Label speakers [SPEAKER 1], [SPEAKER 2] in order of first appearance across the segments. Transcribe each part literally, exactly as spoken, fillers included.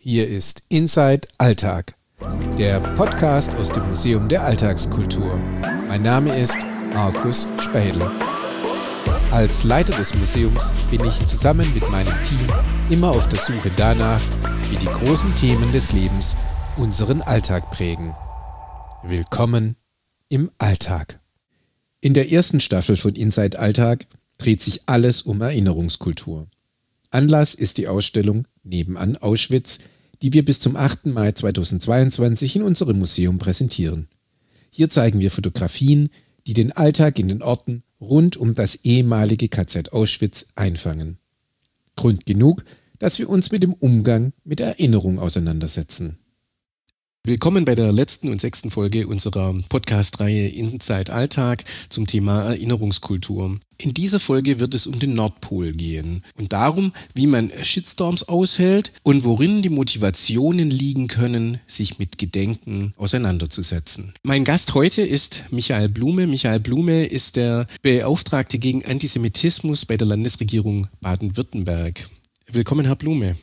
[SPEAKER 1] Hier ist Inside Alltag, der Podcast aus dem Museum der Alltagskultur. Mein Name ist Markus Spähle. Als Leiter des Museums bin ich zusammen mit meinem Team immer auf der Suche danach, wie die großen Themen des Lebens unseren Alltag prägen. Willkommen im Alltag. In der ersten Staffel von Inside Alltag dreht sich alles um Erinnerungskultur. Anlass ist die Ausstellung Nebenan Auschwitz, die wir bis zum achten Mai zweitausendzweiundzwanzig in unserem Museum präsentieren. Hier zeigen wir Fotografien, die den Alltag in den Orten rund um das ehemalige K Z Auschwitz einfangen. Grund genug, dass wir uns mit dem Umgang mit Erinnerung auseinandersetzen. Willkommen bei der letzten und sechsten Folge unserer Podcast-Reihe Inside Alltag zum Thema Erinnerungskultur. In dieser Folge wird es um den Nordpol gehen und darum, wie man Shitstorms aushält und worin die Motivationen liegen können, sich mit Gedenken auseinanderzusetzen. Mein Gast heute ist Michael Blume. Michael Blume ist der Beauftragte gegen Antisemitismus bei der Landesregierung Baden-Württemberg. Willkommen, Herr Blume.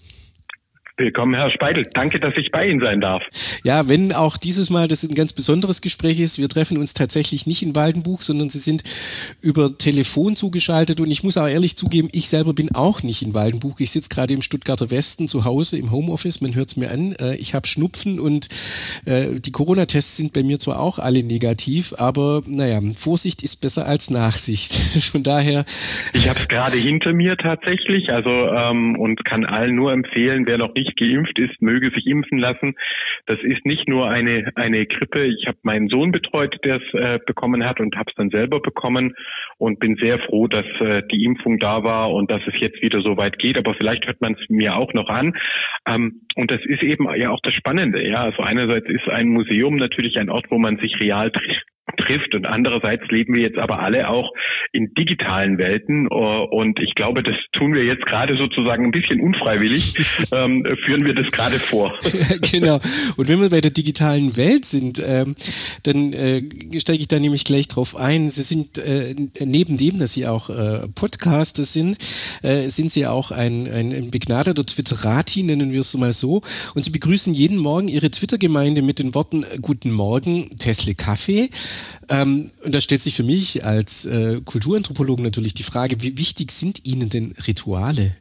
[SPEAKER 2] Willkommen, Herr Speidel. Danke, dass ich bei Ihnen sein darf.
[SPEAKER 1] Ja, wenn auch dieses Mal das ein ganz besonderes Gespräch ist, wir treffen uns tatsächlich nicht in Waldenbuch, sondern Sie sind über Telefon zugeschaltet und ich muss auch ehrlich zugeben, ich selber bin auch nicht in Waldenbuch. Ich sitze gerade im Stuttgarter Westen zu Hause im Homeoffice, man hört es mir an. Ich habe Schnupfen und die Corona-Tests sind bei mir zwar auch alle negativ, aber naja, Vorsicht ist besser als Nachsicht. Von daher...
[SPEAKER 2] Ich habe es gerade hinter mir tatsächlich, also ähm, und kann allen nur empfehlen, wer noch nicht geimpft ist, möge sich impfen lassen. Das ist nicht nur eine eine Grippe. Ich habe meinen Sohn betreut, der es äh, bekommen hat und habe es dann selber bekommen und bin sehr froh, dass äh, die Impfung da war und dass es jetzt wieder so weit geht. Aber vielleicht hört man es mir auch noch an. Ähm, und das ist eben ja auch das Spannende. Ja, also einerseits ist ein Museum natürlich ein Ort, wo man sich real trifft. trifft und andererseits leben wir jetzt aber alle auch in digitalen Welten und ich glaube, das tun wir jetzt gerade sozusagen ein bisschen unfreiwillig, ähm, führen wir das gerade vor.
[SPEAKER 1] Genau. Und wenn wir bei der digitalen Welt sind, ähm, dann äh, steige ich da nämlich gleich drauf ein. Sie sind äh, neben dem, dass Sie auch äh, Podcaster sind, äh, sind Sie auch ein, ein, ein begnadeter Twitterati, nennen wir es mal so. Und Sie begrüßen jeden Morgen Ihre Twitter-Gemeinde mit den Worten Guten Morgen, Tesla Kaffee. Ähm, und da stellt sich für mich als äh, Kulturanthropologen natürlich die Frage, wie wichtig sind Ihnen denn Rituale?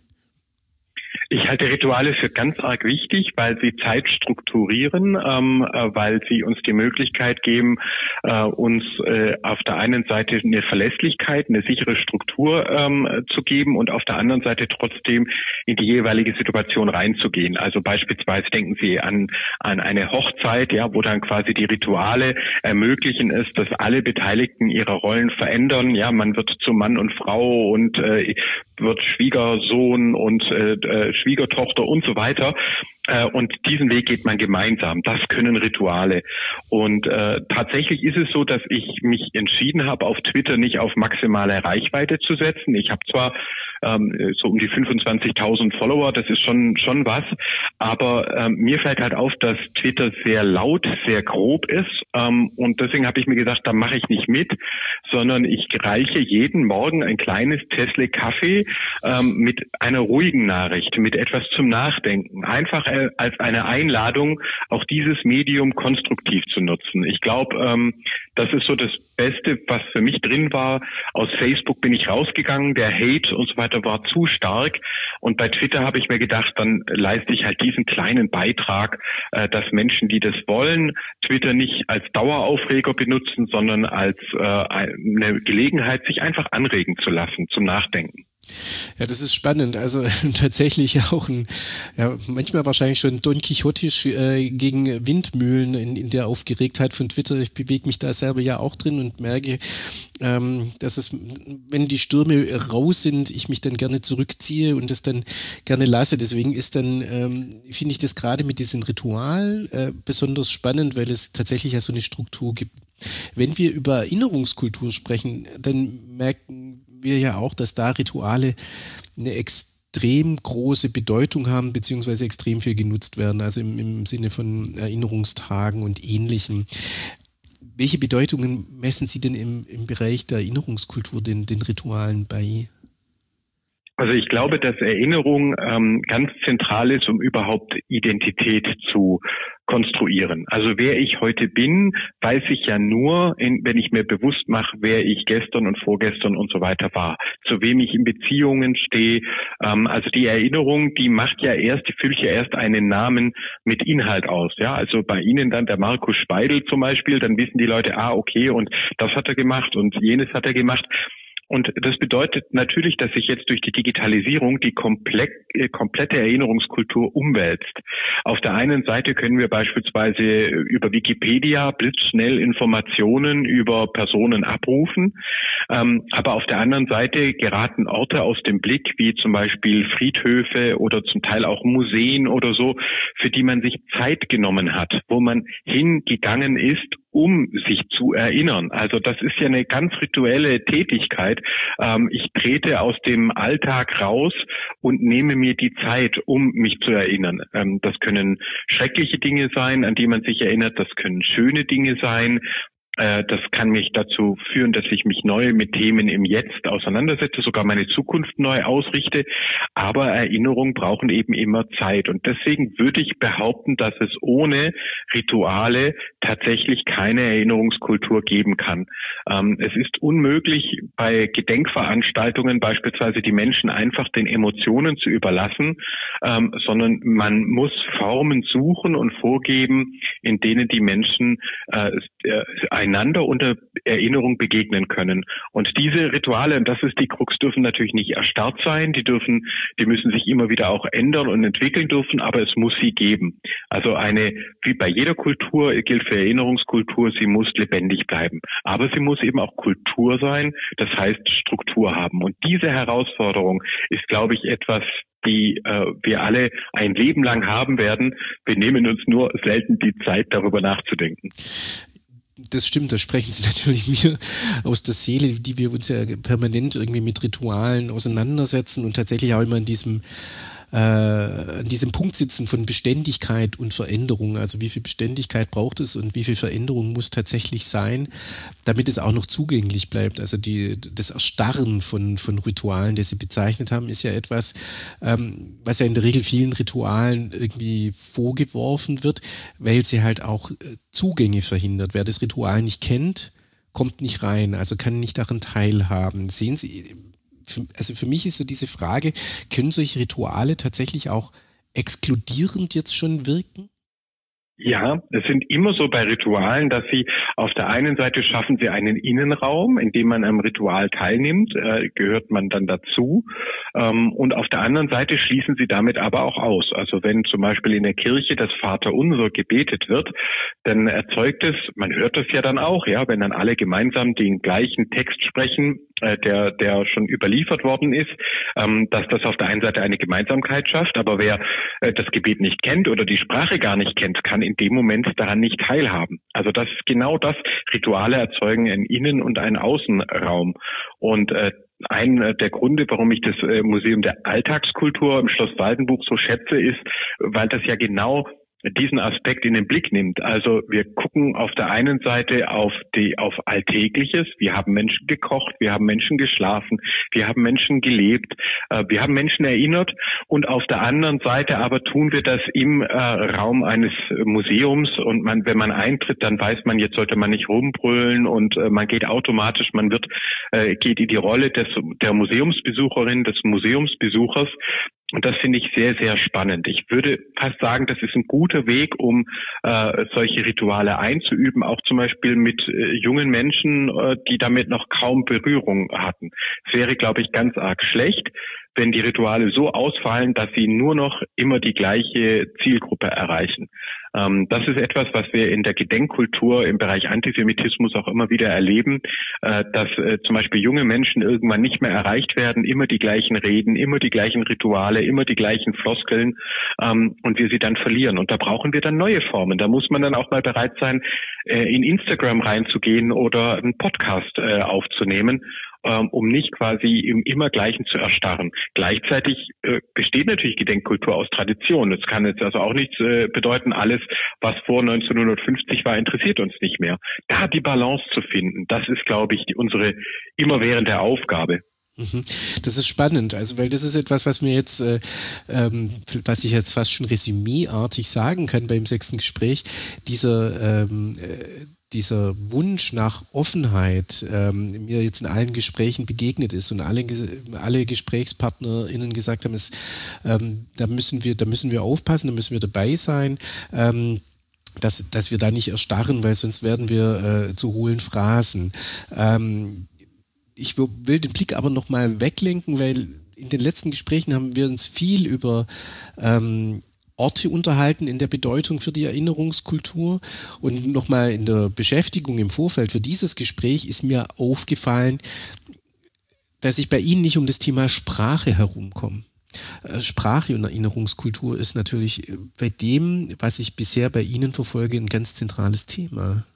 [SPEAKER 2] Ich halte Rituale für ganz arg wichtig, weil sie Zeit strukturieren, ähm, äh, weil sie uns die Möglichkeit geben, äh, uns äh, auf der einen Seite eine Verlässlichkeit, eine sichere Struktur ähm, zu geben und auf der anderen Seite trotzdem in die jeweilige Situation reinzugehen. Also beispielsweise denken Sie an an eine Hochzeit, ja, wo dann quasi die Rituale ermöglichen es, dass alle Beteiligten ihre Rollen verändern. Ja, man wird zu Mann und Frau und äh, wird Schwiegersohn und äh, Schwiegertochter und so weiter. Äh, und diesen Weg geht man gemeinsam. Das können Rituale. Und äh, tatsächlich ist es so, dass ich mich entschieden habe, auf Twitter nicht auf maximale Reichweite zu setzen. Ich habe zwar ähm, so um die fünfundzwanzigtausend Follower, das ist schon schon was, aber ähm, mir fällt halt auf, dass Twitter sehr laut, sehr grob ist. Ähm, und deswegen habe ich mir gedacht, da mache ich nicht mit, sondern ich reiche jeden Morgen ein kleines Tesla Kaffee ähm, mit einer ruhigen Nachricht, mit etwas zum Nachdenken. Einfach äh, als eine Einladung, auch dieses Medium konstruktiv zu nutzen. Ich glaube, ähm, das ist so das Beste, was für mich drin war. Aus Facebook bin ich rausgegangen, der Hate und so weiter war zu stark. Und bei Twitter habe ich mir gedacht, dann leiste ich halt diesen kleinen Beitrag, äh, dass Menschen, die das wollen, Twitter nicht als Daueraufreger benutzen, sondern als äh, eine Gelegenheit, sich einfach anregen zu lassen zum Nachdenken.
[SPEAKER 1] Ja, das ist spannend. Also tatsächlich auch ein, ja, manchmal wahrscheinlich schon Don Quixotisch äh, gegen Windmühlen in, in der Aufgeregtheit von Twitter. Ich bewege mich da selber ja auch drin und merke, ähm, dass es, wenn die Stürme raus sind, ich mich dann gerne zurückziehe und das dann gerne lasse. Deswegen ist dann, ähm, finde ich das gerade mit diesem Ritual äh, besonders spannend, weil es tatsächlich ja so eine Struktur gibt. Wenn wir über Erinnerungskultur sprechen, dann merken wir ja auch, dass da Rituale eine extrem große Bedeutung haben, beziehungsweise extrem viel genutzt werden, also im, im Sinne von Erinnerungstagen und Ähnlichem. Welche Bedeutungen messen Sie denn im, im Bereich der Erinnerungskultur den, den Ritualen bei?
[SPEAKER 2] Also ich glaube, dass Erinnerung ähm, ganz zentral ist, um überhaupt Identität zu konstruieren. Also wer ich heute bin, weiß ich ja nur, in, wenn ich mir bewusst mache, wer ich gestern und vorgestern und so weiter war, zu wem ich in Beziehungen stehe. Ähm, also die Erinnerung, die macht ja erst, die füllt ja erst einen Namen mit Inhalt aus. Ja, also bei Ihnen dann der Markus Speidel zum Beispiel, dann wissen die Leute, ah okay, und das hat er gemacht und jenes hat er gemacht. Und das bedeutet natürlich, dass sich jetzt durch die Digitalisierung die komplett, äh, komplette Erinnerungskultur umwälzt. Auf der einen Seite können wir beispielsweise über Wikipedia blitzschnell Informationen über Personen abrufen, ähm, aber auf der anderen Seite geraten Orte aus dem Blick, wie zum Beispiel Friedhöfe oder zum Teil auch Museen oder so, für die man sich Zeit genommen hat, wo man hingegangen ist, um sich zu erinnern. Also das ist ja eine ganz rituelle Tätigkeit. Ähm, ich trete aus dem Alltag raus und nehme mir die Zeit, um mich zu erinnern. Ähm, das können schreckliche Dinge sein, an die man sich erinnert. Das können schöne Dinge sein. Das kann mich dazu führen, dass ich mich neu mit Themen im Jetzt auseinandersetze, sogar meine Zukunft neu ausrichte. Aber Erinnerungen brauchen eben immer Zeit. Und deswegen würde ich behaupten, dass es ohne Rituale tatsächlich keine Erinnerungskultur geben kann. Es ist unmöglich, bei Gedenkveranstaltungen beispielsweise die Menschen einfach den Emotionen zu überlassen, sondern man muss Formen suchen und vorgeben, in denen die Menschen einander unter Erinnerung begegnen können. Und diese Rituale, und das ist die Krux, dürfen natürlich nicht erstarrt sein, die dürfen, die müssen sich immer wieder auch ändern und entwickeln dürfen, aber es muss sie geben. Also eine, wie bei jeder Kultur gilt für Erinnerungskultur, sie muss lebendig bleiben. Aber sie muss eben auch Kultur sein, das heißt Struktur haben. Und diese Herausforderung ist, glaube ich, etwas, die äh, wir alle ein Leben lang haben werden. Wir nehmen uns nur selten die Zeit, darüber nachzudenken.
[SPEAKER 1] Das stimmt, da sprechen Sie natürlich mir aus der Seele, die wir uns ja permanent irgendwie mit Ritualen auseinandersetzen und tatsächlich auch immer in diesem äh, an diesem Punkt sitzen von Beständigkeit und Veränderung. Also wie viel Beständigkeit braucht es und wie viel Veränderung muss tatsächlich sein, damit es auch noch zugänglich bleibt. Also die, das Erstarren von, von Ritualen, das Sie bezeichnet haben, ist ja etwas, ähm, was ja in der Regel vielen Ritualen irgendwie vorgeworfen wird, weil sie halt auch Zugänge verhindert. Wer das Ritual nicht kennt, kommt nicht rein, also kann nicht daran teilhaben. Sehen Sie, also für mich ist so diese Frage, können solche Rituale tatsächlich auch exkludierend jetzt schon wirken?
[SPEAKER 2] Ja, es sind immer so bei Ritualen, dass sie auf der einen Seite schaffen sie einen Innenraum, in dem man am Ritual teilnimmt, äh, gehört man dann dazu. Ähm, und auf der anderen Seite schließen sie damit aber auch aus. Also wenn zum Beispiel in der Kirche das Vaterunser gebetet wird, dann erzeugt es, man hört das ja dann auch, ja, wenn dann alle gemeinsam den gleichen Text sprechen, äh, der der schon überliefert worden ist, ähm, dass das auf der einen Seite eine Gemeinsamkeit schafft, aber wer äh, das Gebet nicht kennt oder die Sprache gar nicht kennt, kann in dem Moment daran nicht teilhaben. Also das ist genau das. Rituale erzeugen einen Innen- und einen Außenraum. Und äh, ein äh, der Gründe, warum ich das äh, Museum der Alltagskultur im Schloss Waldenbuch so schätze, ist, weil das ja genau diesen Aspekt in den Blick nimmt. Also wir gucken auf der einen Seite auf die auf Alltägliches. Wir haben Menschen gekocht, wir haben Menschen geschlafen, wir haben Menschen gelebt, äh, wir haben Menschen erinnert. Und auf der anderen Seite aber tun wir das im äh, Raum eines Museums. Und man, wenn man eintritt, dann weiß man, jetzt sollte man nicht rumbrüllen und äh, man geht automatisch, man wird äh, geht in die Rolle des der Museumsbesucherin, des Museumsbesuchers. Und das finde ich sehr, sehr spannend. Ich würde fast sagen, das ist ein guter Weg, um äh, solche Rituale einzuüben, auch zum Beispiel mit äh, jungen Menschen, äh, die damit noch kaum Berührung hatten. Es wäre, glaube ich, ganz arg schlecht, wenn die Rituale so ausfallen, dass sie nur noch immer die gleiche Zielgruppe erreichen. Ähm, das ist etwas, was wir in der Gedenkkultur im Bereich Antisemitismus auch immer wieder erleben, äh, dass äh, zum Beispiel junge Menschen irgendwann nicht mehr erreicht werden, immer die gleichen Reden, immer die gleichen Rituale, immer die gleichen Floskeln, ähm, und wir sie dann verlieren. Und da brauchen wir dann neue Formen. Da muss man dann auch mal bereit sein, äh, in Instagram reinzugehen oder einen Podcast äh, aufzunehmen, um nicht quasi im immer Gleichen zu erstarren. Gleichzeitig äh, besteht natürlich Gedenkkultur aus Tradition. Das kann jetzt also auch nichts äh, bedeuten, alles, was vor neunzehnhundertfünfzig war, interessiert uns nicht mehr. Da die Balance zu finden, das ist, glaube ich, die, unsere immerwährende Aufgabe.
[SPEAKER 1] Das ist spannend, also weil das ist etwas, was mir jetzt, äh, ähm, was ich jetzt fast schon resümeeartig sagen kann beim sechsten Gespräch, dieser ähm, äh, dieser Wunsch nach Offenheit ähm, mir jetzt in allen Gesprächen begegnet ist und alle alle GesprächspartnerInnen gesagt haben, es, ähm, da müssen wir, da müssen wir aufpassen, da müssen wir dabei sein. Ähm, dass, dass wir da nicht erstarren, weil sonst werden wir äh, zu hohlen Phrasen. Ähm, Ich will den Blick aber nochmal weglenken, weil in den letzten Gesprächen haben wir uns viel über ähm, Orte unterhalten in der Bedeutung für die Erinnerungskultur. Und nochmal in der Beschäftigung im Vorfeld für dieses Gespräch ist mir aufgefallen, dass ich bei Ihnen nicht um das Thema Sprache herumkomme. Sprache und Erinnerungskultur ist natürlich bei dem, was ich bisher bei Ihnen verfolge, ein ganz zentrales Thema.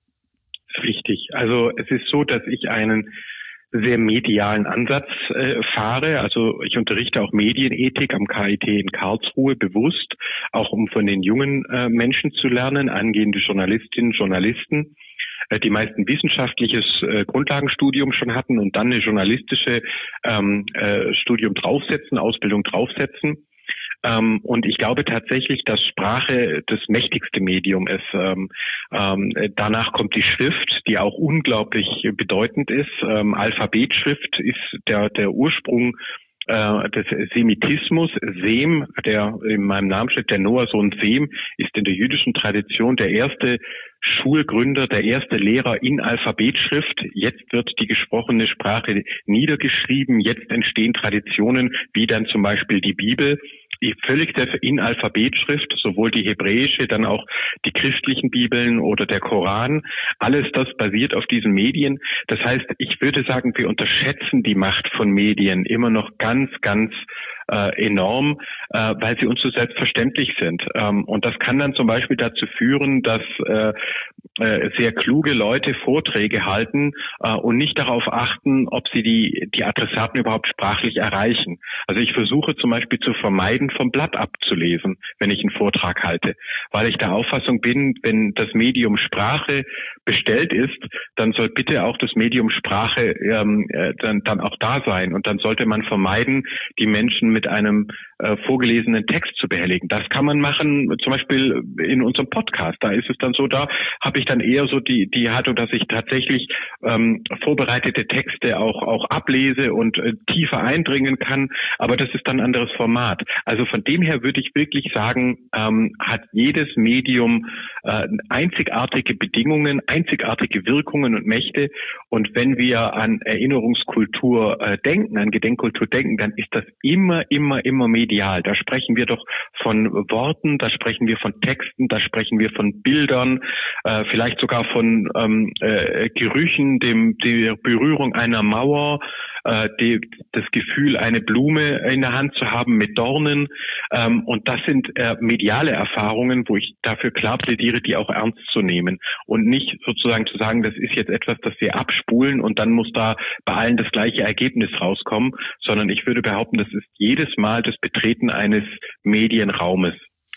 [SPEAKER 2] Richtig. Also es ist so, dass ich einen sehr medialen Ansatz äh, fahre. Also ich unterrichte auch Medienethik am K I T in Karlsruhe bewusst, auch um von den jungen äh, Menschen zu lernen, angehende Journalistinnen, Journalisten, äh, die meisten wissenschaftliches äh, Grundlagenstudium schon hatten und dann eine journalistische ähm, äh, Studium draufsetzen, Ausbildung draufsetzen. Ähm, und ich glaube tatsächlich, dass Sprache das mächtigste Medium ist. Ähm, ähm, danach kommt die Schrift, die auch unglaublich bedeutend ist. Ähm, Alphabetschrift ist der, der Ursprung äh, des Semitismus. Sem, der in meinem Namen steht, der Noah-Sohn Sem, ist in der jüdischen Tradition der erste Schulgründer, der erste Lehrer in Alphabetschrift. Jetzt wird die gesprochene Sprache niedergeschrieben. Jetzt entstehen Traditionen, wie dann zum Beispiel die Bibel. Völlig in Alphabetschrift, sowohl die hebräische, dann auch die christlichen Bibeln oder der Koran. Alles das basiert auf diesen Medien. Das heißt, ich würde sagen, wir unterschätzen die Macht von Medien immer noch ganz, ganz äh, enorm, äh, weil sie uns so selbstverständlich sind. Ähm, und das kann dann zum Beispiel dazu führen, dass äh, äh, sehr kluge Leute Vorträge halten äh, und nicht darauf achten, ob sie die, die Adressaten überhaupt sprachlich erreichen. Also ich versuche zum Beispiel zu vermeiden, vom Blatt abzulesen, wenn ich einen Vortrag halte, weil ich der Auffassung bin, wenn das Medium Sprache bestellt ist, dann soll bitte auch das Medium Sprache ähm, äh, dann, dann auch da sein und dann sollte man vermeiden, die Menschen mit einem äh, vorgelesenen Text zu behelligen. Das kann man machen, zum Beispiel in unserem Podcast. Da ist es dann so, da habe ich dann eher so die die Haltung, dass ich tatsächlich ähm, vorbereitete Texte auch auch ablese und äh, tiefer eindringen kann, aber das ist dann ein anderes Format. Also von dem her würde ich wirklich sagen, ähm, hat jedes Medium äh, einzigartige Bedingungen, einzigartige Wirkungen und Mächte. Und wenn wir an Erinnerungskultur äh, denken, an Gedenkkultur denken, dann ist das immer, immer, immer medial. Da sprechen wir doch von Worten, da sprechen wir von Texten, da sprechen wir von Bildern, äh, vielleicht sogar von ähm, äh, Gerüchen, dem der Berührung einer Mauer, äh, die, das Gefühl, eine Blume in der Hand zu haben mit Dornen. Ähm, und das sind äh, mediale Erfahrungen, wo ich dafür klar plädiere, die auch ernst zu nehmen und nicht sozusagen zu sagen, das ist jetzt etwas, das wir abspulen und dann muss da bei allen das gleiche Ergebnis rauskommen, sondern ich würde behaupten, das ist jedes Mal das Betreten eines Medienraumes.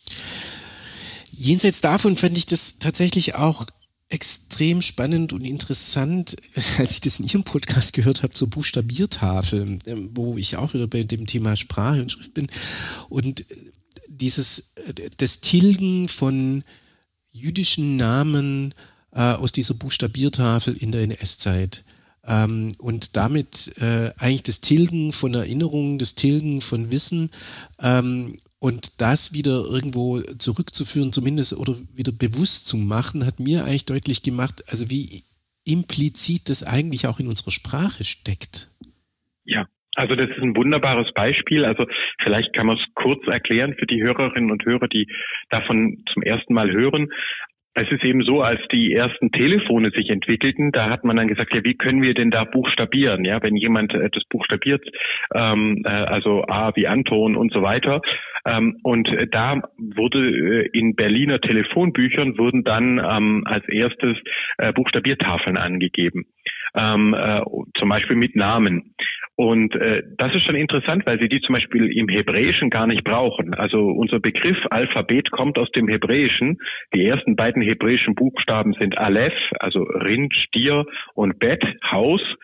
[SPEAKER 1] Jenseits davon fand ich das tatsächlich auch extrem spannend und interessant, als ich das in Ihrem Podcast gehört habe zur Buchstabiertafel, wo ich auch wieder bei dem Thema Sprache und Schrift bin und dieses, das Tilgen von jüdischen Namen äh, aus dieser Buchstabiertafel in der N S-Zeit. Ähm, und damit äh, eigentlich das Tilgen von Erinnerungen, das Tilgen von Wissen ähm, und das wieder irgendwo zurückzuführen, zumindest oder wieder bewusst zu machen, hat mir eigentlich deutlich gemacht, also wie implizit das eigentlich auch in unserer Sprache steckt.
[SPEAKER 2] Ja. Also das ist ein wunderbares Beispiel. Also vielleicht kann man es kurz erklären für die Hörerinnen und Hörer, die davon zum ersten Mal hören. Es ist eben so, als die ersten Telefone sich entwickelten, da hat man dann gesagt, ja, wie können wir denn da buchstabieren? Ja, wenn jemand äh, das buchstabiert, ähm, äh, also A wie Anton und so weiter. Ähm, und äh, da wurde äh, in Berliner Telefonbüchern wurden dann ähm, als erstes äh, Buchstabiertafeln angegeben, ähm, äh, zum Beispiel mit Namen. Und äh, das ist schon interessant, weil sie die zum Beispiel im Hebräischen gar nicht brauchen. Also unser Begriff Alphabet kommt aus dem Hebräischen. Die ersten beiden hebräischen Buchstaben sind Aleph, also Rind, Stier, und Bet, Haus.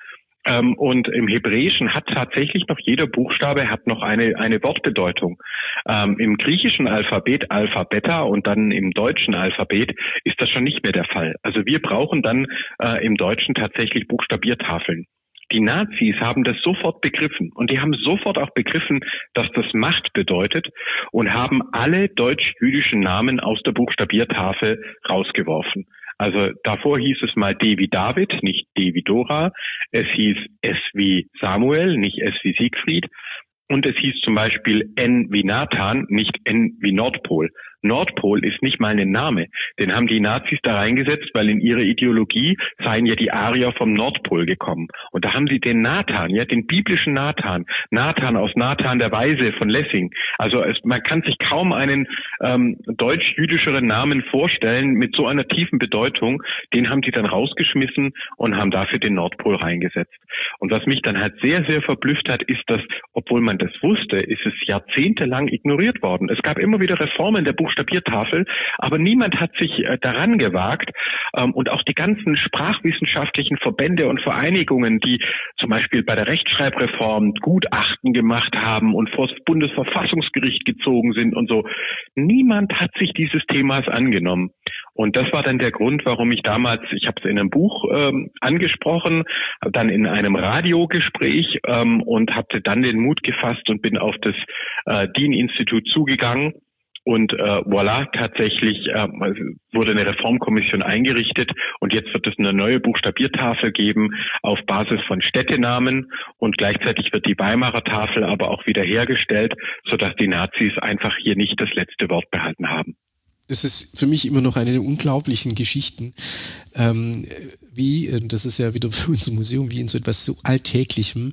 [SPEAKER 2] Ähm, und im Hebräischen hat tatsächlich noch jeder Buchstabe hat noch eine eine Wortbedeutung. Ähm, Im griechischen Alphabet, Alpha, Beta und dann im deutschen Alphabet ist das schon nicht mehr der Fall. Also wir brauchen dann äh, im Deutschen tatsächlich Buchstabiertafeln. Die Nazis haben das sofort begriffen und die haben sofort auch begriffen, dass das Macht bedeutet und haben alle deutsch-jüdischen Namen aus der Buchstabiertafel rausgeworfen. Also davor hieß es mal D wie David, nicht D wie Dora. Es hieß S wie Samuel, nicht S wie Siegfried. Und es hieß zum Beispiel N wie Nathan, nicht N wie Nordpol. Nordpol ist nicht mal ein Name. Den haben die Nazis da reingesetzt, weil in ihrer Ideologie seien ja die Arier vom Nordpol gekommen. Und da haben sie den Nathan, ja, den biblischen Nathan, Nathan aus Nathan der Weise von Lessing. Also es, man kann sich kaum einen ähm, deutsch-jüdischeren Namen vorstellen mit so einer tiefen Bedeutung. Den haben sie dann rausgeschmissen und haben dafür den Nordpol reingesetzt. Und was mich dann halt sehr, sehr verblüfft hat, ist, dass, obwohl man das wusste, ist es jahrzehntelang ignoriert worden. Es gab immer wieder Reformen der Buchstabiertafel, aber niemand hat sich äh, daran gewagt. Ähm, und auch die ganzen sprachwissenschaftlichen Verbände und Vereinigungen, die zum Beispiel bei der Rechtschreibreform Gutachten gemacht haben und vor das Bundesverfassungsgericht gezogen sind und so, niemand hat sich dieses Themas angenommen. Und das war dann der Grund, warum ich damals, ich habe es in einem Buch ähm, angesprochen, dann in einem Radiogespräch ähm, und hatte dann den Mut gefasst und bin auf das äh, Dean-Institut zugegangen. Und äh, voilà, tatsächlich äh, wurde eine Reformkommission eingerichtet und jetzt wird es eine neue Buchstabiertafel geben auf Basis von Städtenamen und gleichzeitig wird die Weimarer Tafel aber auch wieder hergestellt, sodass die Nazis einfach hier nicht das letzte Wort behalten haben.
[SPEAKER 1] Es ist für mich immer noch eine der unglaublichen Geschichten, ähm, wie, das ist ja wieder für unser Museum, wie in so etwas so Alltäglichem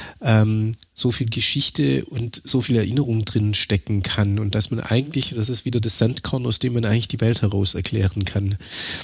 [SPEAKER 1] ähm, so viel Geschichte und so viel Erinnerung drin stecken kann und dass man eigentlich, das ist wieder das Sandkorn, aus dem man eigentlich die Welt heraus erklären kann.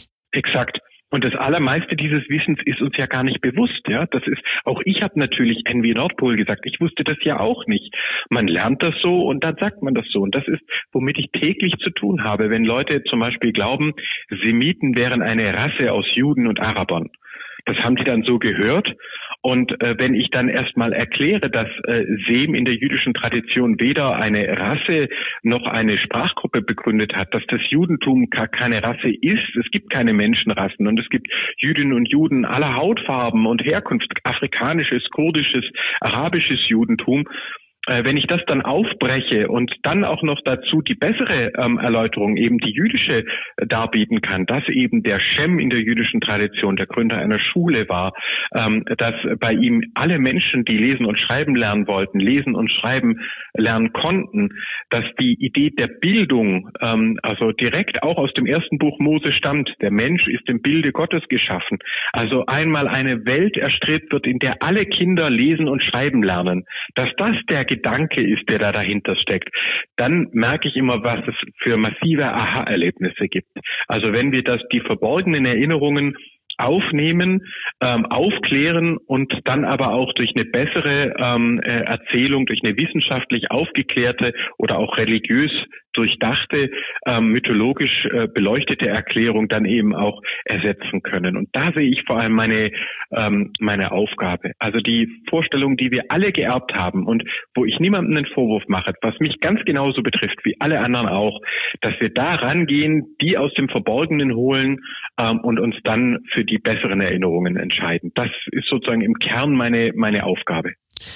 [SPEAKER 2] Exakt. Und das Allermeiste dieses Wissens ist uns ja gar nicht bewusst, ja. Das ist, auch ich habe natürlich N wie Nordpol gesagt. Ich wusste das ja auch nicht. Man lernt das so und dann sagt man das so. Und das ist, womit ich täglich zu tun habe, wenn Leute zum Beispiel glauben, Semiten wären eine Rasse aus Juden und Arabern. Das haben die dann so gehört. Und äh, wenn ich dann erstmal erkläre, dass äh, Sem in der jüdischen Tradition weder eine Rasse noch eine Sprachgruppe begründet hat, dass das Judentum gar keine Rasse ist, es gibt keine Menschenrassen und es gibt Jüdinnen und Juden aller Hautfarben und Herkunft, afrikanisches, kurdisches, arabisches Judentum. Wenn ich das dann aufbreche und dann auch noch dazu die bessere ähm, Erläuterung, eben die jüdische, äh, darbieten kann, dass eben der Shem in der jüdischen Tradition der Gründer einer Schule war, ähm, dass bei ihm alle Menschen, die lesen und schreiben lernen wollten, lesen und schreiben lernen konnten, dass die Idee der Bildung, ähm, also direkt auch aus dem ersten Buch Mose stammt, der Mensch ist im Bilde Gottes geschaffen, also einmal eine Welt erstrebt wird, in der alle Kinder lesen und schreiben lernen, dass das der Gedanke ist, der da dahinter steckt, dann merke ich immer, was es für massive Aha-Erlebnisse gibt. Also wenn wir das, die verborgenen Erinnerungen aufnehmen, ähm, aufklären und dann aber auch durch eine bessere ähm, äh, Erzählung, durch eine wissenschaftlich aufgeklärte oder auch religiös durchdachte, ähm, mythologisch äh, beleuchtete Erklärung dann eben auch ersetzen können. Und da sehe ich vor allem meine ähm, meine Aufgabe. Also die Vorstellung, die wir alle geerbt haben und wo ich niemandem einen Vorwurf mache, was mich ganz genauso betrifft wie alle anderen auch, dass wir da rangehen, die aus dem Verborgenen holen ähm, und uns dann für die besseren Erinnerungen entscheiden. Das ist sozusagen im Kern meine meine Aufgabe.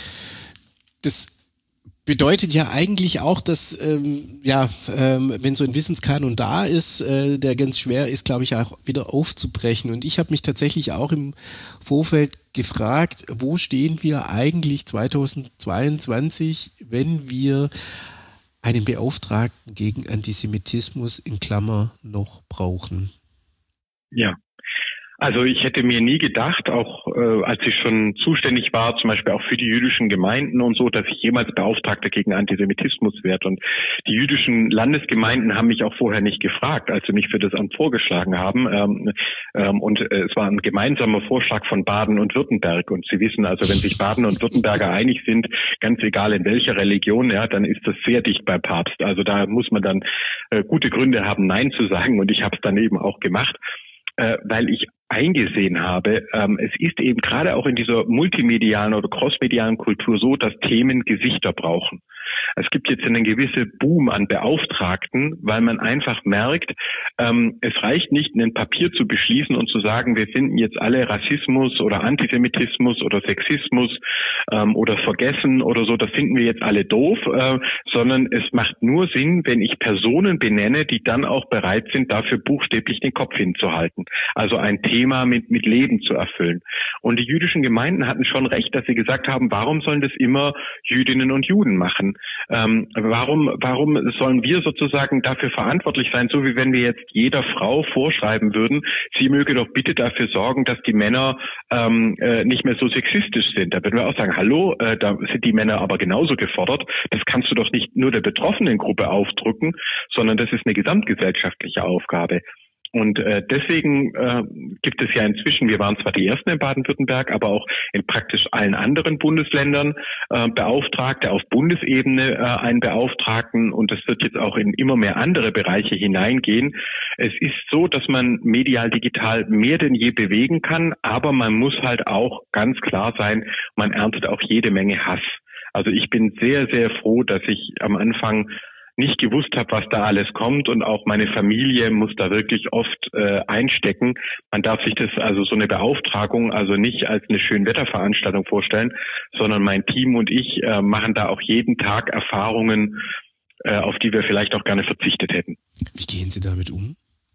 [SPEAKER 1] Das bedeutet ja eigentlich auch, dass, ähm, ja, ähm, wenn so ein Wissenskanon da ist, äh, der ganz schwer ist, glaube ich, auch wieder aufzubrechen. Und ich habe mich tatsächlich auch im Vorfeld gefragt, wo stehen wir eigentlich zweitausendzweiundzwanzig, wenn wir einen Beauftragten gegen Antisemitismus in Klammer noch brauchen?
[SPEAKER 2] Ja. Also ich hätte mir nie gedacht, auch äh, als ich schon zuständig war, zum Beispiel auch für die jüdischen Gemeinden und so, dass ich jemals Beauftragter gegen Antisemitismus werde. Und die jüdischen Landesgemeinden haben mich auch vorher nicht gefragt, als sie mich für das Amt vorgeschlagen haben. Ähm, ähm, und äh, es war ein gemeinsamer Vorschlag von Baden und Württemberg. Und Sie wissen also, wenn sich Baden und Württemberger einig sind, ganz egal in welcher Religion, ja, dann ist das sehr dicht bei Papst. Also da muss man dann äh, gute Gründe haben, Nein zu sagen. Und ich habe es dann eben auch gemacht. äh, weil ich eingesehen habe, ähm, es ist eben gerade auch in dieser multimedialen oder crossmedialen Kultur so, dass Themen Gesichter brauchen. Es gibt jetzt einen gewissen Boom an Beauftragten, weil man einfach merkt, ähm, es reicht nicht, ein Papier zu beschließen und zu sagen, wir finden jetzt alle Rassismus oder Antisemitismus oder Sexismus ähm, oder Vergessen oder so, das finden wir jetzt alle doof, äh, sondern es macht nur Sinn, wenn ich Personen benenne, die dann auch bereit sind, dafür buchstäblich den Kopf hinzuhalten. Also ein Thema mit, mit Leben zu erfüllen. Und die jüdischen Gemeinden hatten schon recht, dass sie gesagt haben, warum sollen das immer Jüdinnen und Juden machen? Ähm, warum, warum sollen wir sozusagen dafür verantwortlich sein, so wie wenn wir jetzt jeder Frau vorschreiben würden, sie möge doch bitte dafür sorgen, dass die Männer ähm, äh, nicht mehr so sexistisch sind. Da würden wir auch sagen, hallo, äh, da sind die Männer aber genauso gefordert. Das kannst du doch nicht nur der betroffenen Gruppe aufdrücken, sondern das ist eine gesamtgesellschaftliche Aufgabe. Und äh, deswegen äh, gibt es ja inzwischen, wir waren zwar die Ersten in Baden-Württemberg, aber auch in praktisch allen anderen Bundesländern äh, Beauftragte, auf Bundesebene äh, einen Beauftragten, und das wird jetzt auch in immer mehr andere Bereiche hineingehen. Es ist so, dass man medial digital mehr denn je bewegen kann, aber man muss halt auch ganz klar sein, man erntet auch jede Menge Hass. Also ich bin sehr, sehr froh, dass ich am Anfang nicht gewusst habe, was da alles kommt, und auch meine Familie muss da wirklich oft äh, einstecken. Man darf sich das, also so eine Beauftragung, also nicht als eine Schönwetterveranstaltung vorstellen, sondern mein Team und ich äh, machen da auch jeden Tag Erfahrungen, äh, auf die wir vielleicht auch gerne verzichtet hätten.
[SPEAKER 1] Wie gehen Sie damit um?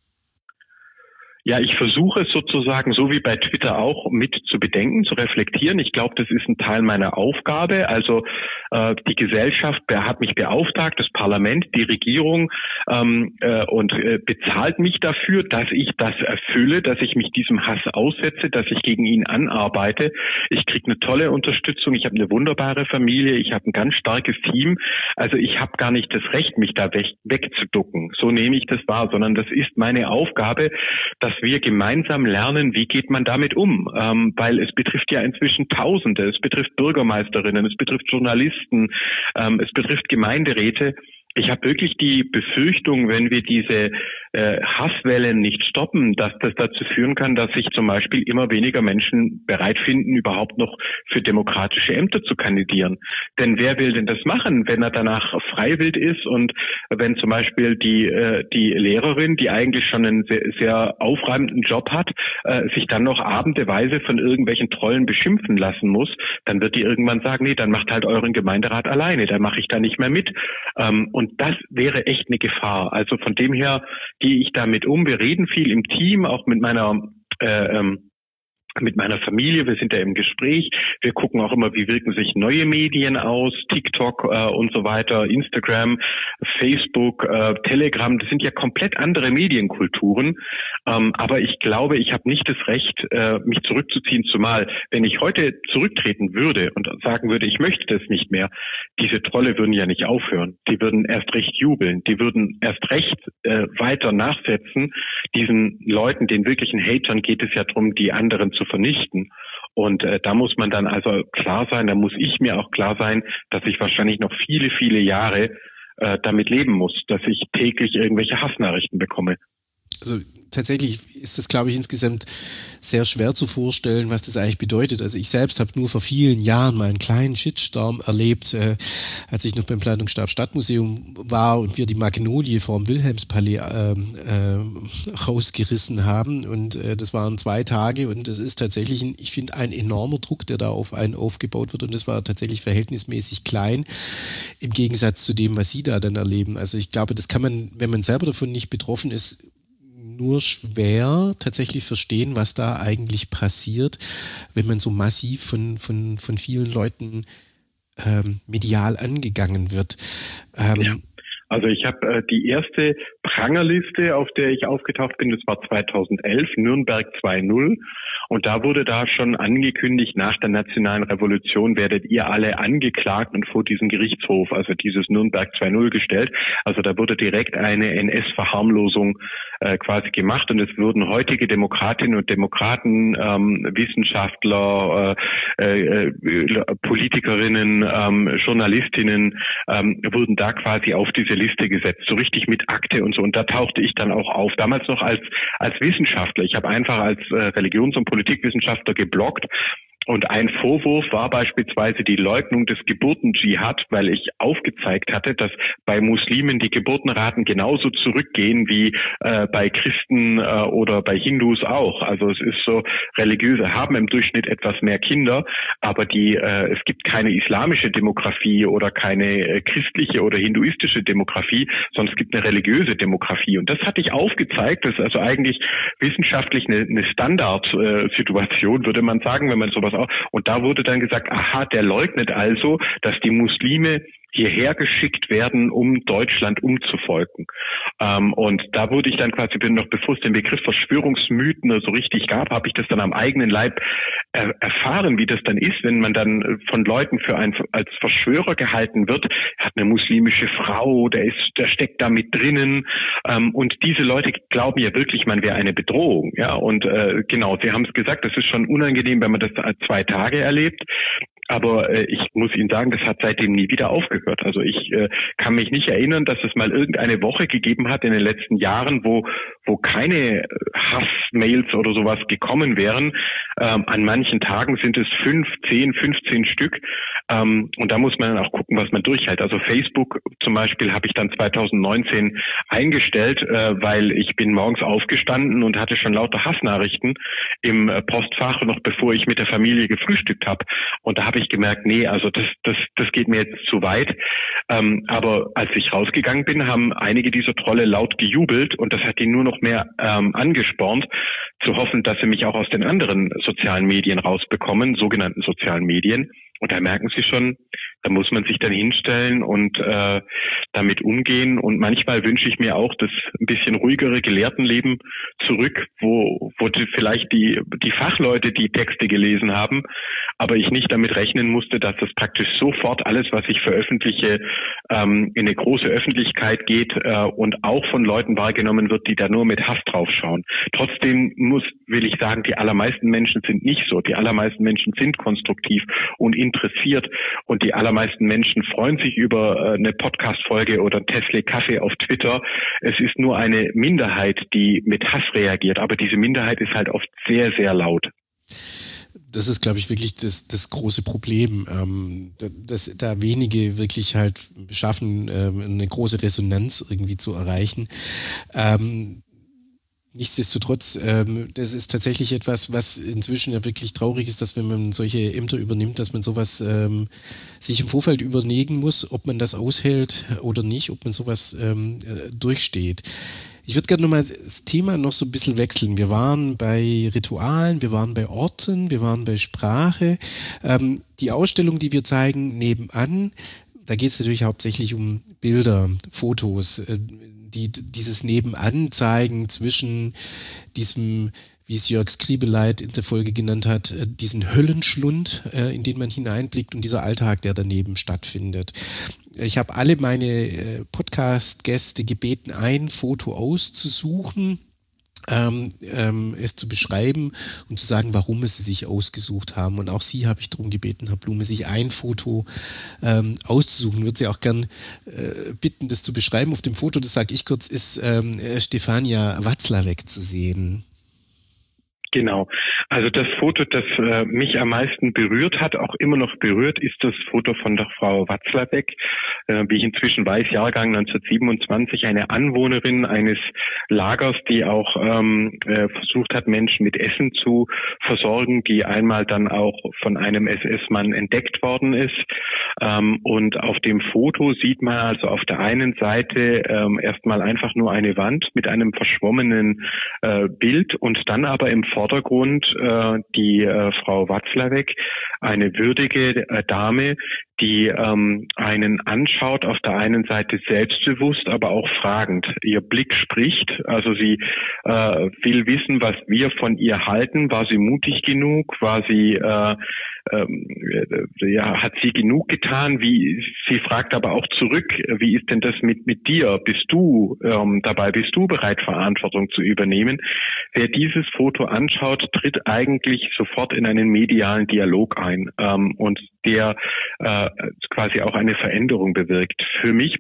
[SPEAKER 2] Ja, ich versuche es sozusagen, so wie bei Twitter auch, mit zu bedenken, zu reflektieren. Ich glaube, das ist ein Teil meiner Aufgabe. Also äh, die Gesellschaft hat mich beauftragt, das Parlament, die Regierung ähm, äh, und äh, bezahlt mich dafür, dass ich das erfülle, dass ich mich diesem Hass aussetze, dass ich gegen ihn anarbeite. Ich kriege eine tolle Unterstützung, ich habe eine wunderbare Familie, ich habe ein ganz starkes Team. Also ich habe gar nicht das Recht, mich da weg, wegzuducken. So nehme ich das wahr, sondern das ist meine Aufgabe, dass wir gemeinsam lernen, wie geht man damit um, ähm, weil es betrifft ja inzwischen Tausende, es betrifft Bürgermeisterinnen, es betrifft Journalisten, ähm, es betrifft Gemeinderäte. Ich habe wirklich die Befürchtung, wenn wir diese äh, Hasswellen nicht stoppen, dass das dazu führen kann, dass sich zum Beispiel immer weniger Menschen bereit finden, überhaupt noch für demokratische Ämter zu kandidieren. Denn wer will denn das machen, wenn er danach freiwillig ist und wenn zum Beispiel die äh, die Lehrerin, die eigentlich schon einen sehr, sehr aufreibenden Job hat, äh, sich dann noch abendeweise von irgendwelchen Trollen beschimpfen lassen muss, dann wird die irgendwann sagen, nee, dann macht halt euren Gemeinderat alleine, dann mache ich da nicht mehr mit. Ähm, und Und das wäre echt eine Gefahr. Also von dem her gehe ich damit um. Wir reden viel im Team, auch mit meiner äh, ähm, mit meiner Familie, wir sind ja im Gespräch, wir gucken auch immer, wie wirken sich neue Medien aus, TikTok äh, und so weiter, Instagram, Facebook, äh, Telegram, das sind ja komplett andere Medienkulturen, ähm, aber ich glaube, ich habe nicht das Recht, äh, mich zurückzuziehen, zumal, wenn ich heute zurücktreten würde und sagen würde, ich möchte das nicht mehr, diese Trolle würden ja nicht aufhören, die würden erst recht jubeln, die würden erst recht äh, weiter nachsetzen, diesen Leuten, den wirklichen Hatern geht es ja darum, die anderen zu vernichten. Und äh, da muss man dann also klar sein, da muss ich mir auch klar sein, dass ich wahrscheinlich noch viele, viele Jahre äh, damit leben muss, dass ich täglich irgendwelche Hassnachrichten bekomme.
[SPEAKER 1] Also tatsächlich ist das, glaube ich, insgesamt sehr schwer zu vorstellen, was das eigentlich bedeutet. Also ich selbst habe nur vor vielen Jahren mal einen kleinen Shitstorm erlebt, äh, als ich noch beim Planungsstab Stadtmuseum war und wir die Magnolie vorm Wilhelmspalais äh, äh, rausgerissen haben. Und äh, das waren zwei Tage und das ist tatsächlich, ein, ich finde, ein enormer Druck, der da auf einen aufgebaut wird. Und das war tatsächlich verhältnismäßig klein im Gegensatz zu dem, was Sie da dann erleben. Also ich glaube, das kann man, wenn man selber davon nicht betroffen ist, nur schwer tatsächlich verstehen, was da eigentlich passiert, wenn man so massiv von, von, von vielen Leuten ähm, medial angegangen wird. Ähm,
[SPEAKER 2] ja. Also ich habe äh, die erste Prangerliste, auf der ich aufgetaucht bin, das war zweitausendelf, Nürnberg zwei null. Und da wurde da schon angekündigt, nach der nationalen Revolution werdet ihr alle angeklagt und vor diesen Gerichtshof, also dieses Nürnberg zwei null gestellt. Also da wurde direkt eine N S-Verharmlosung äh, quasi gemacht und es wurden heutige Demokratinnen und Demokraten, ähm, Wissenschaftler, äh, äh, Politikerinnen, ähm, Journalistinnen, ähm, wurden da quasi auf diese Liste gesetzt, so richtig mit Akte und so. Und da tauchte ich dann auch auf, damals noch als als Wissenschaftler. Ich habe einfach als äh, Religions- und Politikwissenschaftler gebloggt. Und ein Vorwurf war beispielsweise die Leugnung des Geburtendschihad, weil ich aufgezeigt hatte, dass bei Muslimen die Geburtenraten genauso zurückgehen wie äh, bei Christen äh, oder bei Hindus auch. Also es ist so, Religiöse haben im Durchschnitt etwas mehr Kinder, aber die äh, es gibt keine islamische Demografie oder keine äh, christliche oder hinduistische Demografie, sondern es gibt eine religiöse Demografie. Und das hatte ich aufgezeigt. Das ist also eigentlich wissenschaftlich eine, eine Standardsituation, äh, würde man sagen, wenn man sowas. Und da wurde dann gesagt, aha, der leugnet also, dass die Muslime hierher geschickt werden, um Deutschland umzuvolken. Ähm, und da wurde ich dann quasi, bin noch bevor es den Begriff Verschwörungsmythen so richtig gab, habe ich das dann am eigenen Leib er, erfahren, wie das dann ist, wenn man dann von Leuten für ein, als Verschwörer gehalten wird, hat eine muslimische Frau, der ist, der steckt da mit drinnen. Ähm, und diese Leute glauben ja wirklich, man wäre eine Bedrohung. Ja, und äh, genau, Sie haben es gesagt, das ist schon unangenehm, wenn man das zwei Tage erlebt. Aber äh, ich muss Ihnen sagen, das hat seitdem nie wieder aufgehört. Also ich äh, kann mich nicht erinnern, dass es mal irgendeine Woche gegeben hat in den letzten Jahren, wo wo keine Hassmails oder sowas gekommen wären. Ähm, an manchen Tagen sind es fünf, zehn, fünfzehn Stück. Ähm, und da muss man dann auch gucken, was man durchhält. Also Facebook zum Beispiel habe ich dann zweitausendneunzehn eingestellt, äh, weil ich bin morgens aufgestanden und hatte schon lauter Hassnachrichten im äh, Postfach, noch bevor ich mit der Familie gefrühstückt habe. Und da habe ich gemerkt, nee, also das das das geht mir jetzt zu weit. Ähm, aber als ich rausgegangen bin, haben einige dieser Trolle laut gejubelt und das hat die nur noch mehr ähm, angespornt, zu hoffen, dass sie mich auch aus den anderen sozialen Medien rausbekommen, sogenannten sozialen Medien. Und da merken Sie schon, da muss man sich dann hinstellen und äh, damit umgehen. Und manchmal wünsche ich mir auch das ein bisschen ruhigere Gelehrtenleben zurück, wo, wo die, vielleicht die, die Fachleute die Texte gelesen haben, aber ich nicht damit rechnen musste, dass das praktisch sofort alles, was ich veröffentliche, ähm, in eine große Öffentlichkeit geht äh, und auch von Leuten wahrgenommen wird, die da nur mit Hass draufschauen. Trotzdem muss, will ich sagen, die allermeisten Menschen sind nicht so. Die allermeisten Menschen sind konstruktiv und interessiert und die allermeisten Menschen freuen sich über eine Podcast-Folge oder ein Tesla Kaffee auf Twitter. Es ist nur eine Minderheit, die mit Hass reagiert, aber diese Minderheit ist halt oft sehr, sehr laut.
[SPEAKER 1] Das ist, glaube ich, wirklich das, das große Problem, ähm, dass da wenige wirklich halt schaffen, ähm, eine große Resonanz irgendwie zu erreichen. Ähm, Nichtsdestotrotz, ähm, das ist tatsächlich etwas, was inzwischen ja wirklich traurig ist, dass wenn man solche Ämter übernimmt, dass man sowas ähm, sich im Vorfeld überlegen muss, ob man das aushält oder nicht, ob man sowas ähm, durchsteht. Ich würde gerne nochmal das Thema noch so ein bisschen wechseln. Wir waren bei Ritualen, wir waren bei Orten, wir waren bei Sprache. Ähm, die Ausstellung, die wir zeigen, nebenan, da geht es natürlich hauptsächlich um Bilder, Fotos, äh, die dieses Nebenan zeigen zwischen diesem, wie es Jörg Skribeleit in der Folge genannt hat, diesen Höllenschlund, in den man hineinblickt und dieser Alltag, der daneben stattfindet. Ich habe alle meine Podcast-Gäste gebeten, ein Foto auszusuchen, Ähm, ähm, es zu beschreiben und zu sagen, warum es sie sich ausgesucht haben. Und auch Sie habe ich darum gebeten, Herr Blume, sich ein Foto ähm, auszusuchen. Ich würde Sie auch gern äh, bitten, das zu beschreiben. Auf dem Foto, das sage ich kurz, ist ähm, Stefania Watzlawick zu sehen.
[SPEAKER 2] Genau. Also das Foto, das äh, mich am meisten berührt hat, auch immer noch berührt, ist das Foto von der Frau Watzlawick, äh, wie ich inzwischen weiß, Jahrgang neunzehnhundertsiebenundzwanzig, eine Anwohnerin eines Lagers, die auch ähm, äh, versucht hat, Menschen mit Essen zu versorgen, die einmal dann auch von einem S S-Mann entdeckt worden ist. Ähm, und auf dem Foto sieht man also auf der einen Seite ähm, erstmal einfach nur eine Wand mit einem verschwommenen äh, Bild und dann aber im Vordergrund äh, die äh, Frau Watzlawick, eine würdige äh, Dame, die ähm, einen anschaut, auf der einen Seite selbstbewusst, aber auch fragend. Ihr Blick spricht, also sie äh, will wissen, was wir von ihr halten. War sie mutig genug? War sie, äh, ähm, äh, ja, hat sie genug getan? Wie, sie fragt aber auch zurück, wie ist denn das mit mit dir? Bist du ähm, dabei? Bist du bereit, Verantwortung zu übernehmen? Wer dieses Foto anschaut, tritt eigentlich sofort in einen medialen Dialog ein ähm, und der äh, quasi auch eine Veränderung bewirkt. Für mich bringt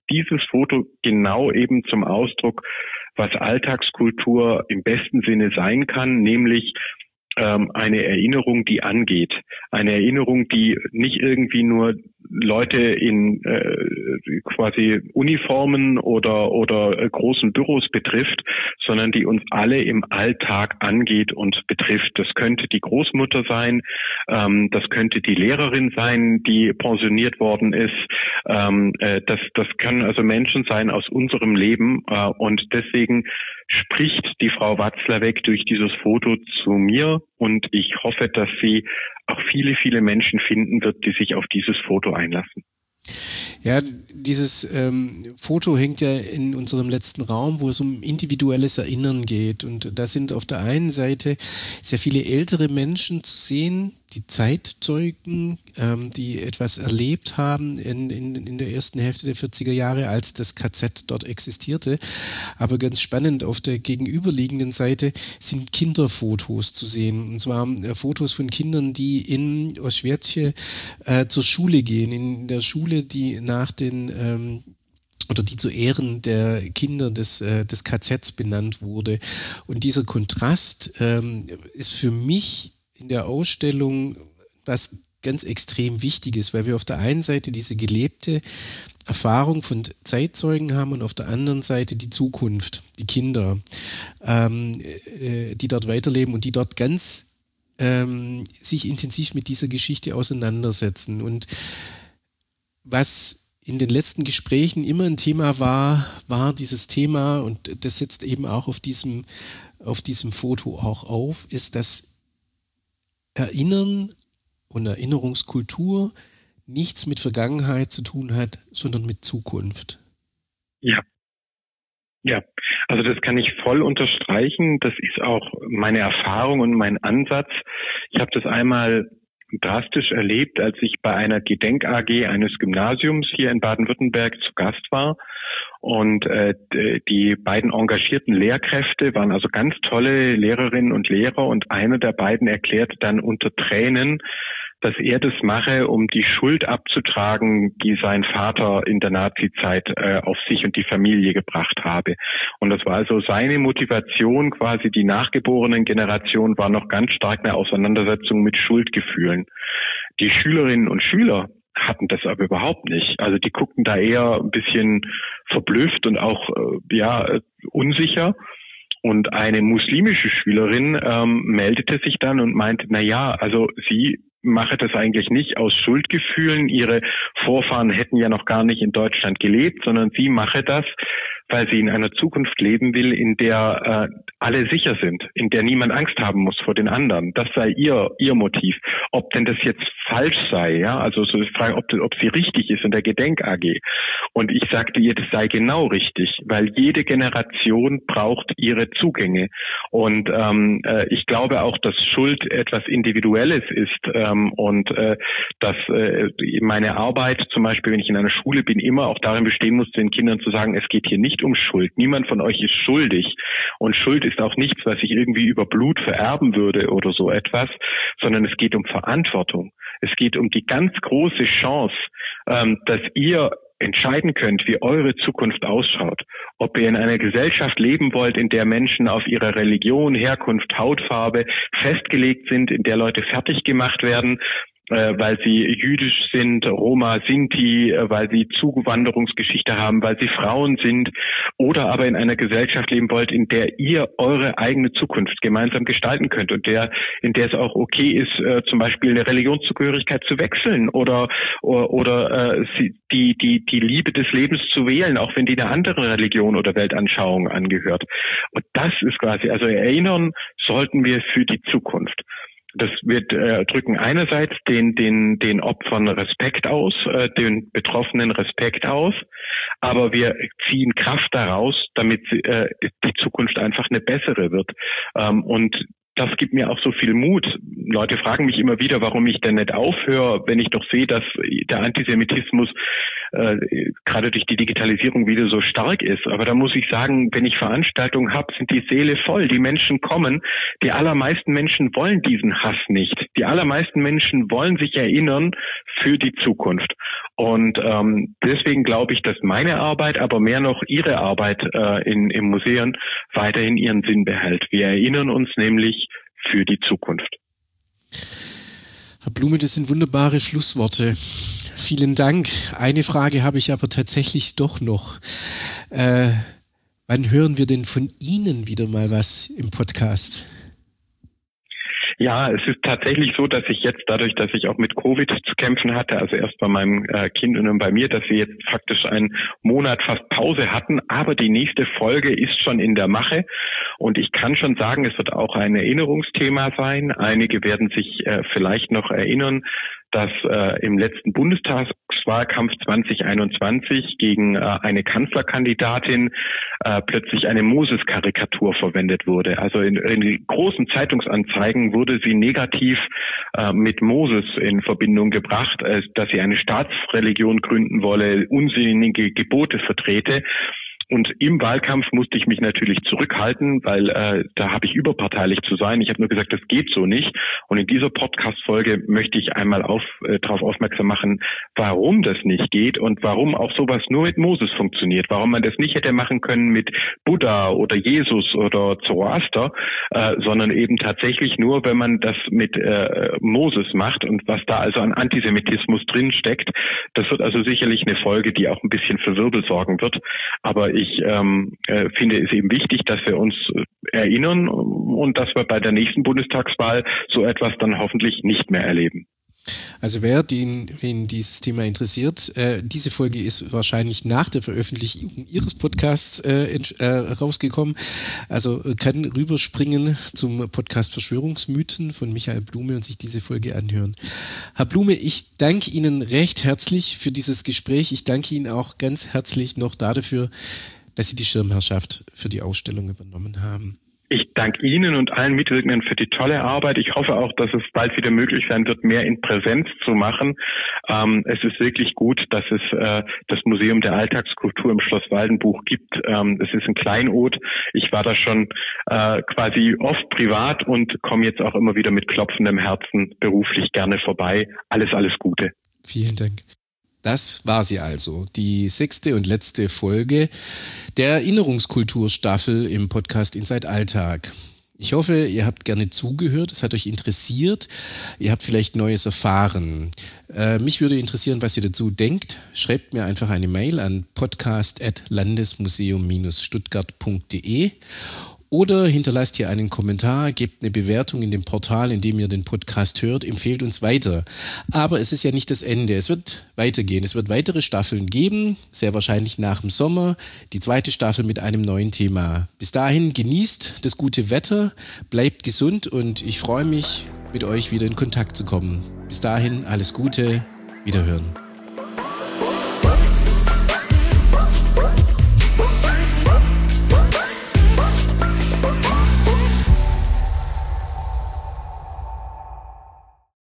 [SPEAKER 2] dieses Foto genau eben zum Ausdruck, was Alltagskultur im besten Sinne sein kann, nämlich ähm, eine Erinnerung, die angeht. Eine Erinnerung, die nicht irgendwie nur Leute in äh, quasi Uniformen oder oder äh, großen Büros betrifft, sondern die uns alle im Alltag angeht und betrifft. Das könnte die Großmutter sein, ähm, das könnte die Lehrerin sein, die pensioniert worden ist. Ähm, äh, das das können also Menschen sein aus unserem Leben, äh, und deswegen spricht die Frau Watzlawick durch dieses Foto zu mir, und ich hoffe, dass sie auch viele, viele Menschen finden wird, die sich auf dieses Foto einlassen.
[SPEAKER 1] Ja, dieses ähm, Foto hängt ja in unserem letzten Raum, wo es um individuelles Erinnern geht. Und da sind auf der einen Seite sehr viele ältere Menschen zu sehen, die Zeitzeugen, ähm, die etwas erlebt haben in, in, in der ersten Hälfte der vierziger Jahre, als das K Z dort existierte. Aber ganz spannend, auf der gegenüberliegenden Seite sind Kinderfotos zu sehen. Und zwar äh, Fotos von Kindern, die in Oświęcim äh, zur Schule gehen, in der Schule, die nach den ähm, oder die zu Ehren der Kinder des, äh, des K Zs benannt wurde. Und dieser Kontrast ähm, ist für mich in der Ausstellung was ganz extrem Wichtiges, weil wir auf der einen Seite diese gelebte Erfahrung von Zeitzeugen haben und auf der anderen Seite die Zukunft, die Kinder, ähm, äh, die dort weiterleben und die dort ganz ähm, sich intensiv mit dieser Geschichte auseinandersetzen. Und was in den letzten Gesprächen immer ein Thema war, war dieses Thema, und das setzt eben auch auf diesem, auf diesem Foto auch auf, ist, dass Erinnern und Erinnerungskultur nichts mit Vergangenheit zu tun hat, sondern mit Zukunft.
[SPEAKER 2] Ja. Ja, also das kann ich voll unterstreichen. Das ist auch meine Erfahrung und mein Ansatz. Ich habe das einmal drastisch erlebt, als ich bei einer Gedenk-A G eines Gymnasiums hier in Baden-Württemberg zu Gast war. Und äh, die beiden engagierten Lehrkräfte waren also ganz tolle Lehrerinnen und Lehrer, und einer der beiden erklärte dann unter Tränen, dass er das mache, um die Schuld abzutragen, die sein Vater in der Nazizeit äh, auf sich und die Familie gebracht habe. Und das war also seine Motivation, quasi die nachgeborenen Generationen war noch ganz stark eine Auseinandersetzung mit Schuldgefühlen. Die Schülerinnen und Schüler hatten das aber überhaupt nicht. Also die guckten da eher ein bisschen verblüfft und auch äh, ja unsicher. Und eine muslimische Schülerin ähm, meldete sich dann und meinte, na ja, also sie mache das eigentlich nicht aus Schuldgefühlen. Ihre Vorfahren hätten ja noch gar nicht in Deutschland gelebt, sondern sie mache das, weil sie in einer Zukunft leben will, in der äh, alle sicher sind, in der niemand Angst haben muss vor den anderen. Das sei ihr ihr Motiv. Ob denn das jetzt falsch sei, ja, also so die Frage, ob, ob sie richtig ist in der Gedenk-A G. Und ich sagte ihr, das sei genau richtig, weil jede Generation braucht ihre Zugänge. Und ähm, äh, ich glaube auch, dass Schuld etwas Individuelles ist, ähm, und äh, dass äh, meine Arbeit, zum Beispiel, wenn ich in einer Schule bin, immer auch darin bestehen muss, den Kindern zu sagen, es geht hier nicht um Schuld. Niemand von euch ist schuldig. Und Schuld ist auch nichts, was ich irgendwie über Blut vererben würde oder so etwas, sondern es geht um Verantwortung. Es geht um die ganz große Chance, ähm, dass ihr entscheiden könnt, wie eure Zukunft ausschaut. Ob ihr in einer Gesellschaft leben wollt, in der Menschen auf ihre Religion, Herkunft, Hautfarbe festgelegt sind, in der Leute fertig gemacht werden, äh, weil sie jüdisch sind, Roma, Sinti, äh, weil sie Zuwanderungsgeschichte haben, weil sie Frauen sind, oder aber in einer Gesellschaft leben wollt, in der ihr eure eigene Zukunft gemeinsam gestalten könnt und der, in der es auch okay ist, äh, zum Beispiel eine Religionszugehörigkeit zu wechseln oder oder, oder äh, die die die Liebe des Lebens zu wählen, auch wenn die einer anderen Religion oder Weltanschauung angehört. Und das ist quasi, also erinnern sollten wir für die Zukunft. Das wird äh, drücken einerseits den den den Opfern Respekt aus, äh, den Betroffenen Respekt aus, aber wir ziehen Kraft daraus, damit äh, die Zukunft einfach eine bessere wird. Ähm, und das gibt mir auch so viel Mut. Leute fragen mich immer wieder, warum ich denn nicht aufhöre, wenn ich doch sehe, dass der Antisemitismus äh, gerade durch die Digitalisierung wieder so stark ist. Aber da muss ich sagen, wenn ich Veranstaltungen habe, sind die Seele voll. Die Menschen kommen. Die allermeisten Menschen wollen diesen Hass nicht. Die allermeisten Menschen wollen sich erinnern für die Zukunft. Und ähm, deswegen glaube ich, dass meine Arbeit, aber mehr noch Ihre Arbeit äh, in, im Museum weiterhin ihren Sinn behält. Wir erinnern uns nämlich für die Zukunft.
[SPEAKER 1] Herr Blume, das sind wunderbare Schlussworte. Vielen Dank. Eine Frage habe ich aber tatsächlich doch noch. Äh, wann hören wir denn von Ihnen wieder mal was im Podcast?
[SPEAKER 2] Ja, es ist tatsächlich so, dass ich jetzt dadurch, dass ich auch mit Covid zu kämpfen hatte, also erst bei meinem äh, Kind und dann bei mir, dass wir jetzt faktisch einen Monat fast Pause hatten, aber die nächste Folge ist schon in der Mache und ich kann schon sagen, es wird auch ein Erinnerungsthema sein. Einige werden sich äh, vielleicht noch erinnern, dass äh, im letzten Bundestagswahlkampf zwanzig einundzwanzig gegen äh, eine Kanzlerkandidatin äh, plötzlich eine Moses-Karikatur verwendet wurde. Also in, in großen Zeitungsanzeigen wurde sie negativ äh, mit Moses in Verbindung gebracht, äh, dass sie eine Staatsreligion gründen wolle, unsinnige Gebote vertrete. Und im Wahlkampf musste ich mich natürlich zurückhalten, weil äh, da habe ich überparteilich zu sein. Ich habe nur gesagt, das geht so nicht. Und in dieser Podcast-Folge möchte ich einmal auf, äh, darauf aufmerksam machen, warum das nicht geht und warum auch sowas nur mit Moses funktioniert. Warum man das nicht hätte machen können mit Buddha oder Jesus oder Zoroaster, äh, sondern eben tatsächlich nur, wenn man das mit äh, Moses macht und was da also an Antisemitismus drin steckt. Das wird also sicherlich eine Folge, die auch ein bisschen für Wirbel sorgen wird. Aber ich ähm, äh, finde es eben wichtig, dass wir uns erinnern und dass wir bei der nächsten Bundestagswahl so etwas dann hoffentlich nicht mehr erleben.
[SPEAKER 1] Also wer den, wen dieses Thema interessiert, äh, diese Folge ist wahrscheinlich nach der Veröffentlichung Ihres Podcasts äh, äh, rausgekommen. Also kann rüberspringen zum Podcast Verschwörungsmythen von Michael Blume und sich diese Folge anhören. Herr Blume, ich danke Ihnen recht herzlich für dieses Gespräch. Ich danke Ihnen auch ganz herzlich noch dafür, dass Sie die Schirmherrschaft für die Ausstellung übernommen haben.
[SPEAKER 2] Ich danke Ihnen und allen Mitwirkenden für die tolle Arbeit. Ich hoffe auch, dass es bald wieder möglich sein wird, mehr in Präsenz zu machen. Ähm, es ist wirklich gut, dass es äh, das Museum der Alltagskultur im Schloss Waldenbuch gibt. Ähm, es ist ein Kleinod. Ich war da schon äh, quasi oft privat und komme jetzt auch immer wieder mit klopfendem Herzen beruflich gerne vorbei. Alles, alles Gute.
[SPEAKER 1] Vielen Dank. Das war sie also, die sechste und letzte Folge der Erinnerungskulturstaffel im Podcast Inside Alltag. Ich hoffe, ihr habt gerne zugehört, es hat euch interessiert, ihr habt vielleicht Neues erfahren. Äh, mich würde interessieren, was ihr dazu denkt. Schreibt mir einfach eine Mail an podcast at landesmuseum stuttgart punkt de oder hinterlasst hier einen Kommentar, gebt eine Bewertung in dem Portal, in dem ihr den Podcast hört, empfehlt uns weiter. Aber es ist ja nicht das Ende, es wird weitergehen. Es wird weitere Staffeln geben, sehr wahrscheinlich nach dem Sommer, die zweite Staffel mit einem neuen Thema. Bis dahin genießt das gute Wetter, bleibt gesund und ich freue mich, mit euch wieder in Kontakt zu kommen. Bis dahin alles Gute, wiederhören.